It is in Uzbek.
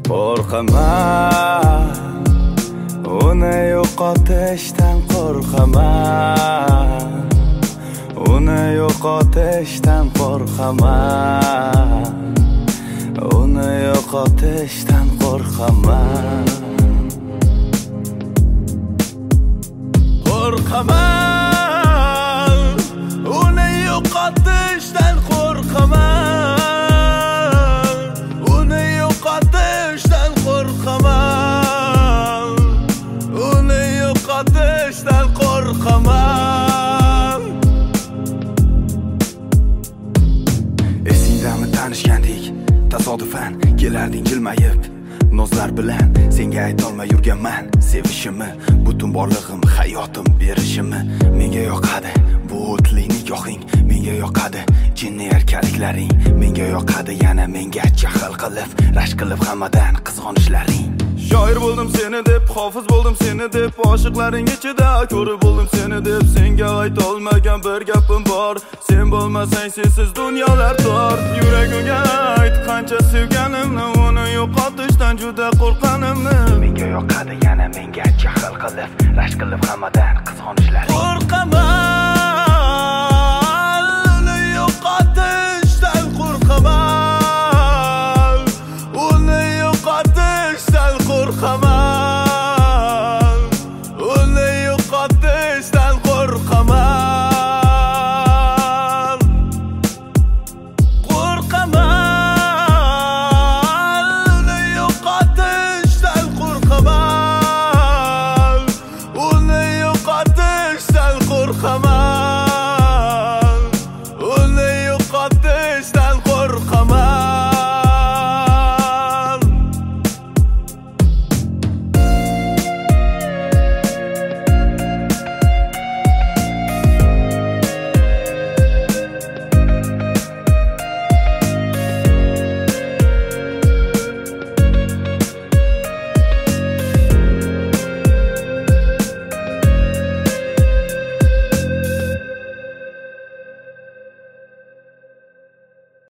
Qo'rqaman, uni yo'qotishdan qo'rqaman, uni yo'qotishdan qo'rqaman, uni yo'qotishdan qo'rqaman. Qo'rqaman, uni yo'qotishdan qo'rqaman, uni yo'qotishdan qo'rqaman, uni yo'qotishdan qo'rqaman. Esingdami tanishgandik, tasodifan kelarding jilmayib, nozlar bilan senga aytolmay yurganman sevishimni, butun borlig'im, hayotim berishimni. Menga yoqadi bu o'tli nigohing, menga yoqadi jinni erkaliklaring, menga yoqadi yana menga jahl qilib, rashk qilib hammadan qizg'onishlaring. Shoir bo'ldim seni deb, hofiz bo'ldim seni deb, oshiqlaring ichida ko'rib bo'ldim seni deb. Senga aytolmagan bir gapim bor, sen bo'lmasang sensiz dunyolar tor. Yuragimga ayt qancha sevganimni, uni yo'qotishdan juda qo'rqqanimni. Menga yoqadi yana menga jahl qilib, rashk qilib hammadan qizg'onishlaring. Qo'rqaman,